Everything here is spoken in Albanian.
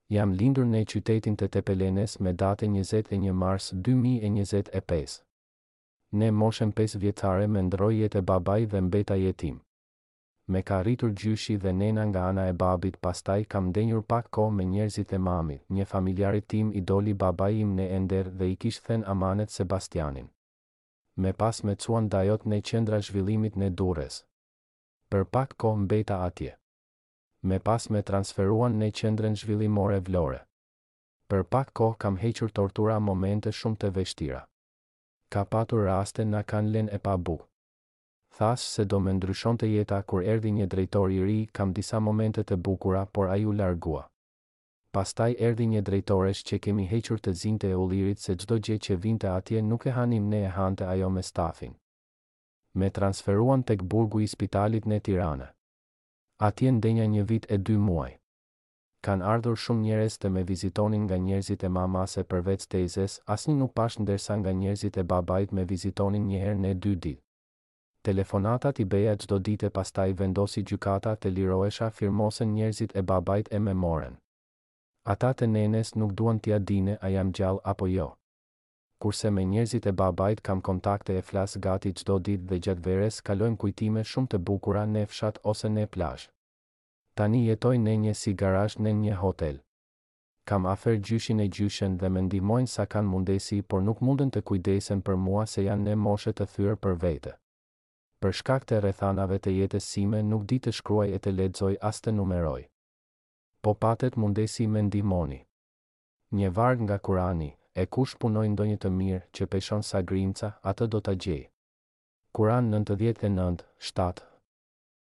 Jam lindur në qytetin të Tepelenes me datën 21 mars 2025. Ne moshën 5 vjeçare me ndroi jetë e babai dhe mbeta jetim. Me ka rritur gjyshi dhe nena nga ana e babit, pastaj kam ndenjur pak kohë me njerëzit e mamit, një familjarit tim i doli babai im në ender dhe i kish thënë amanet Sebastianin. Me pas me cuan dajot në qendra zhvillimit në Durrës. Për pak kohë mbeta atje. Me pas me transferuan në qendrën zhvillimore Vlore. Për pak kohë kam hequr tortura momente shumë të vështira. Ka patur raste na kanë lënë e pa bukë. Thash se do me ndryshonte jeta kur erdhi një drejtor i ri, kam disa momente të bukura, por ai u largua. Pastaj erdhi një drejtoresh që kemi hequr të zinte e ullirit se çdo gjë që vinte atje nuk e hanim ne, e hante ajo me stafin. Me transferuan tek burgu i spitalit në Tiranë. Atje ndenja një vit e 2 muaj. Kan ardhur shumë njerëz të me vizitonin nga njerëzit e mamase përveç tezes, asnjë nuk pash, ndërsa nga njerëzit e babait me vizitonin një herë në 2 ditë. Telefonatat i beja çdo ditë, pastaj vendosi gjykata të lirohesha, firmosen njerëzit e babait e me moren. Ata të nenes nuk duan t'ia dine a jam gjallë apo jo. Kurse me njerëzit e babait kam kontakte, e flas gati çdo ditë dhe gjatë verës kalojmë kujtime shumë të bukura në fshat ose në plazh. Tani jetoj në një si garazh në një hotel. Kam afer gjyshin e gjyshen dhe me ndihmojnë sa kanë mundesi, por nuk munden të kujdesen për mua se janë në moshe të thyer për vete. Për shkak të rrethanave të jetës sime nuk di të shkruaj e të lexoj as të numeroj. Po patet mundesi me ndihmoni. Një varg nga Kurani, e kush punoj ndonjë të mirë që peshon sa grimca, atë do ta gjej. Kuran 99:7.